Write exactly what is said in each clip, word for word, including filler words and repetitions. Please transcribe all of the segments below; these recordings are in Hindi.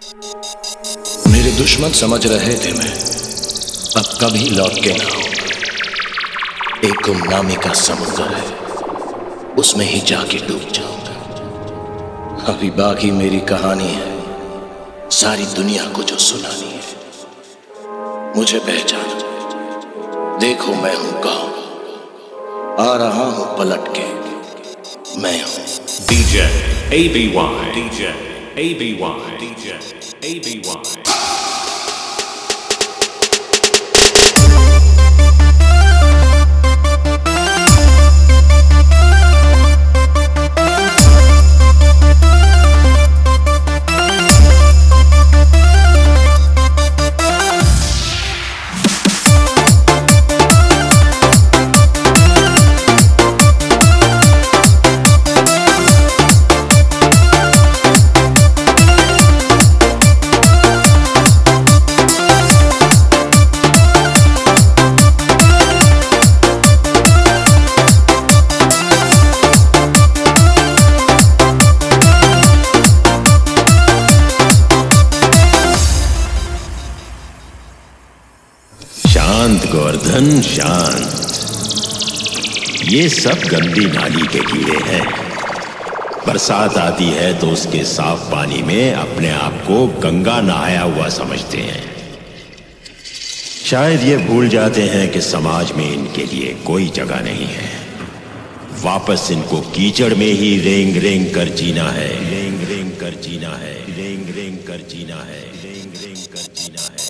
मेरे दुश्मन समझ रहे थे मैं अब कभी लौट के ना आऊंगा। एक गुमनामी का समुद्र है, उसमें ही जाके डूब जाऊंगा। अभी बाकी मेरी कहानी है, सारी दुनिया को जो सुनानी है। मुझे पहचानो, देखो मैं हूं कौन, आ रहा हूं पलट के, मैं हूं DJ A B Y, DJ A B Y, DJ A B Y। शांत गोवर्धन शांत, ये सब गंदी नाली के कीड़े हैं। बरसात आती है तो उसके साफ पानी में अपने आप को गंगा नहाया हुआ समझते हैं। शायद ये भूल जाते हैं कि समाज में इनके लिए कोई जगह नहीं है। वापस इनको कीचड़ में ही रेंग रेंग कर जीना है, रेंग रेंग कर जीना है, रेंग रेंग कर जीना है, रेंग रेंग कर जीना है।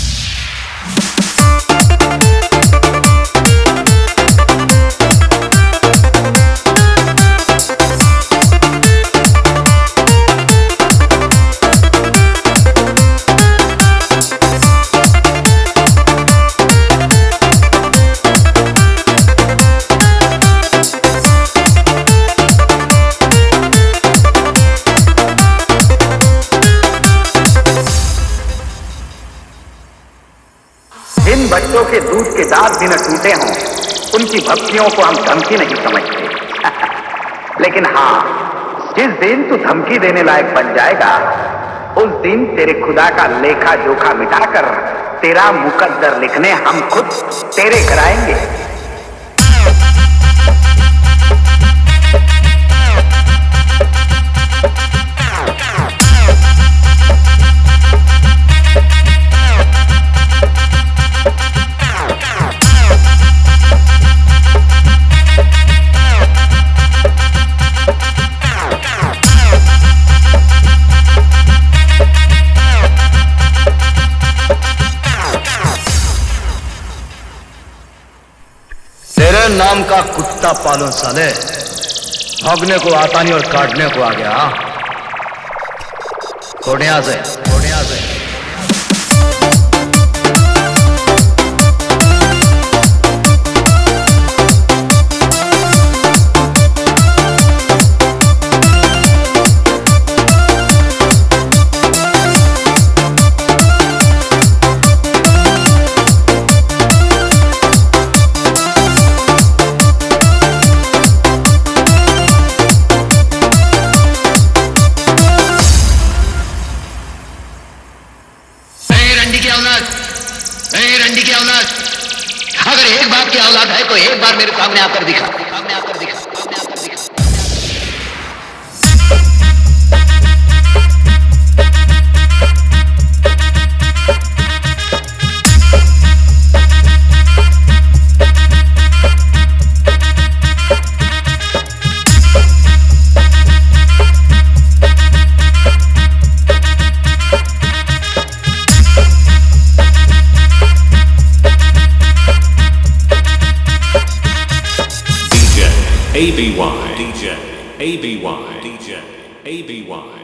जिन बच्चों के दूध के दांत भी न टूटे हों, उनकी भक्तियों को हम धमकी नहीं समझते। लेकिन हाँ, जिस दिन तू धमकी देने लायक बन जाएगा, उस दिन तेरे खुदा का लेखा जोखा मिटाकर तेरा मुकद्दर लिखने हम खुद तेरे घर आएंगे। तेरे नाम का कुत्ता पालो साले, भागने को आता नहीं और काटने को आ गया। कोडिया से कोडिया से रंडी की औलाद, अगर एक बाप की औलाद है तो एक बार मेरे सामने आकर दिखा, सामने आकर दिखा, सामने आकर दिखा। A B Y, DJ A B Y, DJ A B Y।